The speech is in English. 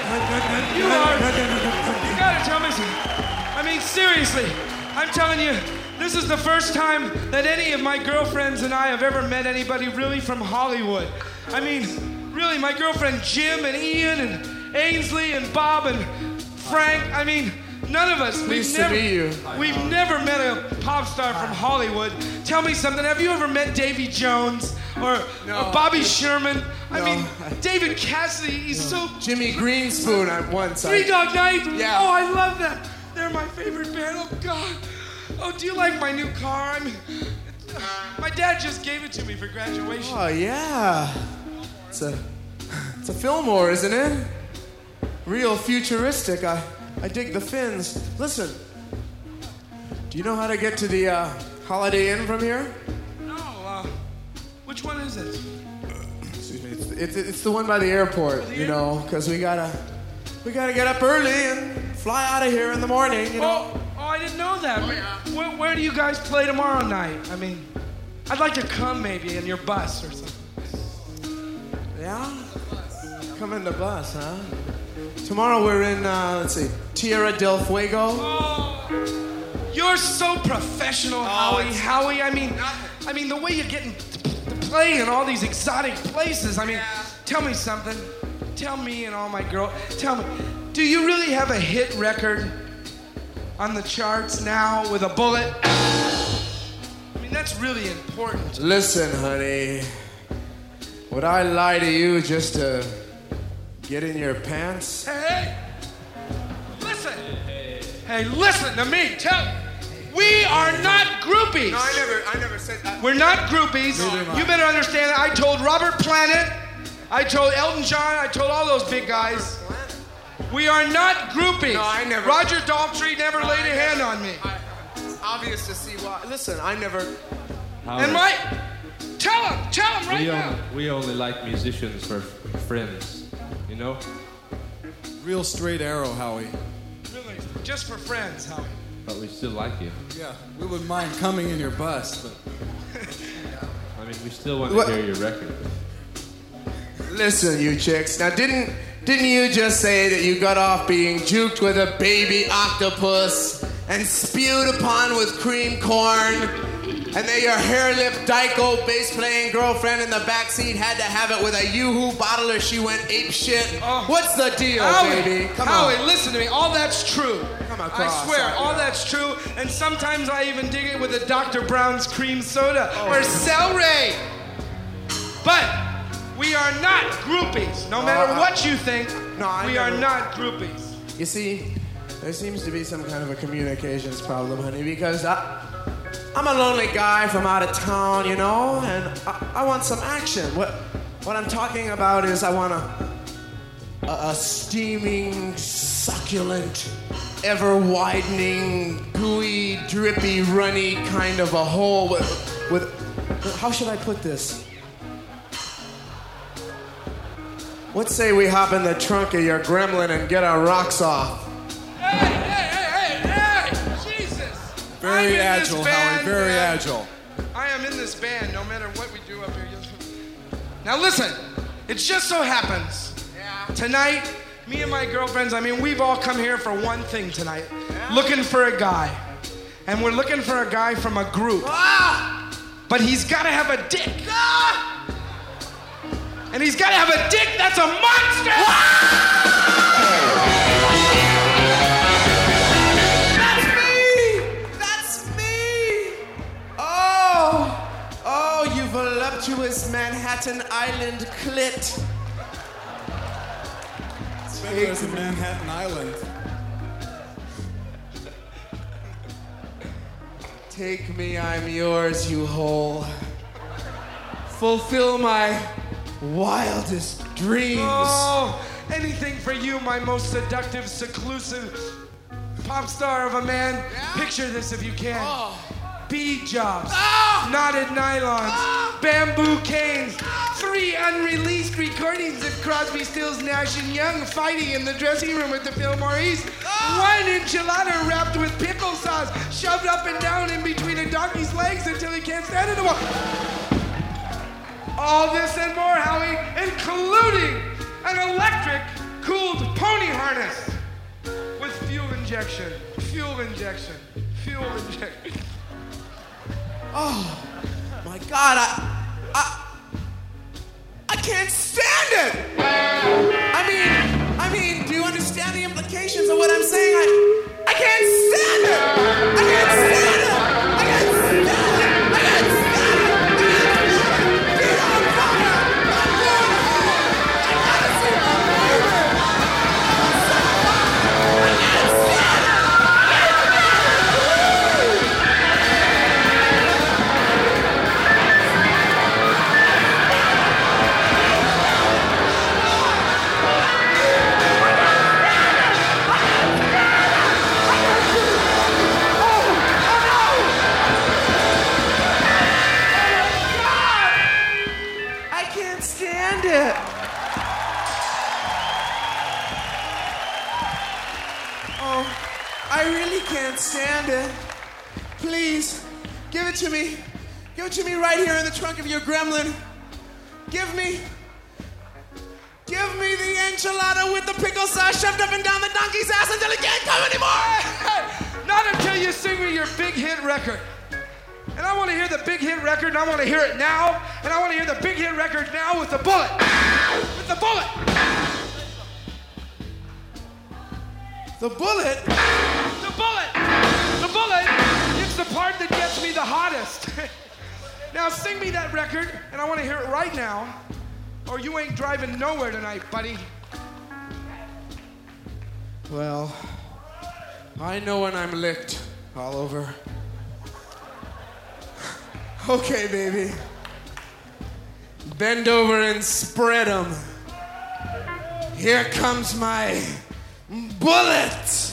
You gotta tell me something. I mean, seriously, I'm telling you, this is the first time that any of my girlfriends and I have ever met anybody really from Hollywood. I mean, really, my girlfriend Jim and Ian and Ainsley and Bob and Frank, I mean, none of us. Pleased to meet you. We've never met a pop star from Hollywood. Tell me something, have you ever met Davy Jones or Bobby Sherman? I mean, David Cassidy, he's so... Jimmy Greenspoon at once. Three Dog Night? Yeah. Oh, I love that. They're my favorite band. Oh, God. Oh, do you like my new car? I mean, my dad just gave it to me for graduation. Oh, yeah. It's a Fillmore, isn't it? Real futuristic. I dig the fins. Listen, do you know how to get to the Holiday Inn from here? No, which one is it? Excuse me, it's the one by the airport, you know, because we gotta get up early and fly out of here in the morning, you know. Oh, I didn't know that. Where do you guys play tomorrow night? I mean, I'd like to come maybe in your bus or something. Yeah? Come in the bus, huh? Tomorrow we're in, let's see, Tierra del Fuego. Oh, you're so professional, Howie. I mean, the way you're getting to play in all these exotic places. I mean, tell me something. Tell me and all my girls. Tell me, do you really have a hit record on the charts now with a bullet? I mean, that's really important. Listen, honey, would I lie to you just to get in your pants? Hey, listen. Hey, listen to me. We are not groupies. No, I never said that. We're not groupies. You better understand that. I told Robert Plant, I told Elton John, I told all those big guys. We are not groupies. No, I never. Roger Daltrey never laid a hand on me. It's obvious to see why. Listen, I never. And tell him right now. We only like musicians for friends, you know? Real straight arrow, Howie. Really, just for friends, Howie. But we still like you. Yeah, we wouldn't mind coming in your bus, but... I mean, we still want to hear your record. Listen, you chicks. Now, didn't you just say that you got off being juked with a baby octopus and spewed upon with cream corn, and that your hair-lip Dyko bass-playing girlfriend in the backseat had to have it with a Yoo-Hoo bottle or she went ape shit? Oh. What's the deal, baby? Come Howie, on. listen to me. All that's true. Come across, I swear, all that's true. And sometimes I even dig it with a Dr. Brown's cream soda or celery. But we are not groupies. No matter what you think, we are not groupies. You see, there seems to be some kind of a communications problem, honey, because I'm a lonely guy from out of town, you know, and I want some action. What I'm talking about is I want a steaming, succulent, ever-widening, gooey, drippy, runny kind of a hole with how should I put this? Let's say we hop in the trunk of your gremlin and get our rocks off. Hey, Jesus. Very agile, Howie, very agile. I am in this band no matter what we do up here. Now listen, it just so happens, tonight, me and my girlfriends, I mean, we've all come here for one thing tonight. Looking for a guy. And we're looking for a guy from a group. But he's gotta have a dick. And he's gotta have a dick that's a monster! That's me! Oh, you voluptuous Manhattan Island clit. It's better as a Manhattan Island. Take me, I'm yours, you hole. Fulfill my wildest dreams. Oh, anything for you, my most seductive, seclusive pop star of a man. Picture this if you can. Bead jobs, knotted nylons, bamboo canes, 3 unreleased recordings of Crosby, Stills, Nash & Young fighting in the dressing room at the Fillmore East. 1 enchilada wrapped with pickle sauce, shoved up and down in between a donkey's legs until he can't stand it anymore. All this and more, Howie, including an electric cooled pony harness with fuel injection. Fuel injection. Fuel injection. Oh, my God, I can't stand it! I mean, do you understand the implications of what I'm saying? I can't stand it! I can't stand it! I can't stand it! I can't stand it! Feet on fire! I'm going home! I gotta see my baby! I can't stand it! Stand it. Oh, I really can't stand it. Please, give it to me. Give it to me right here in the trunk of your gremlin. Give me the enchilada with the pickle sauce shoved up and down the donkey's ass until it can't come anymore. Not until you sing me your big hit record. And I want to hear the big hit record, and I want to hear it now. And I want to hear the big hit record now with the bullet. With the bullet. The bullet? The bullet. The bullet. It's the part that gets me the hottest. Now sing me that record, and I want to hear it right now, or you ain't driving nowhere tonight, buddy. Well, I know when I'm licked all over. Okay, baby. Bend over and spread 'em. Here comes my bullet.